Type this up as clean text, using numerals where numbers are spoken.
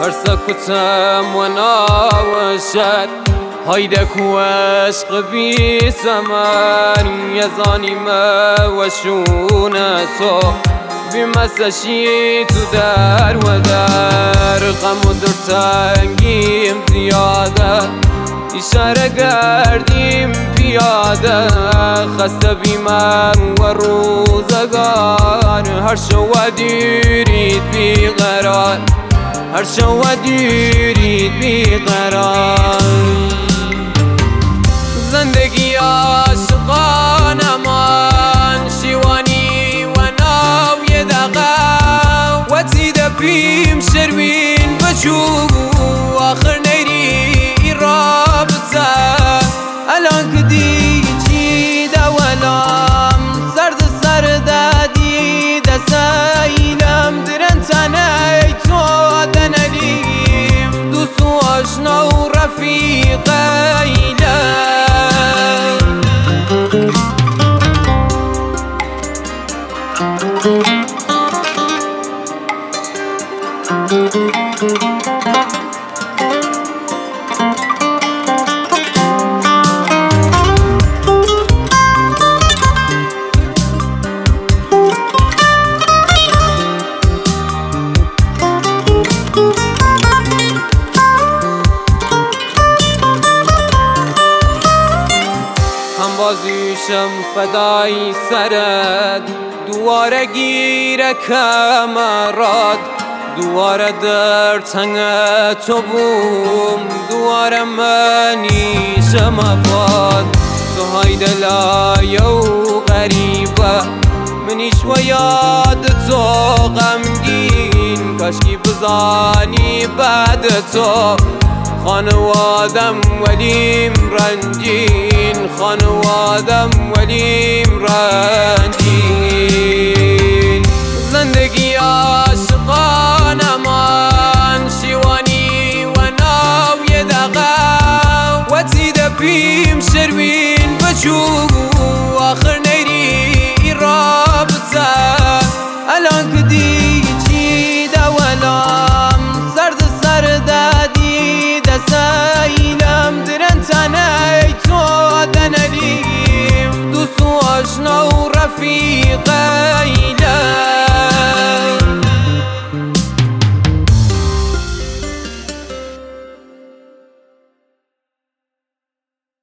سكتم وناوشت هيدك واشق بي سمان يزاني ما وشونتو بمسشي تدار ودار غم و درتنگیم زیاده اشاره کردیم پیاده خسته بی من و روزگار هر شو دیرید بی قرار هر شو دیرید بی قرار زندگی عاشقانه من شیوانی و ناوی دقا و تیده بیم شروین بچو آخر نیری رابطه الان که دیجی دولم سرد دیده سیلم درن تنه تو دنلیم دوست و آشنا و رفیقه بازیشم فدای سرت دواره گیره کمرات دواره در تنگ تو بوم دواره منیشم باد تو های دلای و غریبه منیش و یاد تو غمگین کاشکی بزانی بعد تو خانوادم ولیم رنجین خانوادم ولیم رنجین زندگی عاشقانه من شیوانی و ناوی دقا و تیده بیم شروین بچو آخر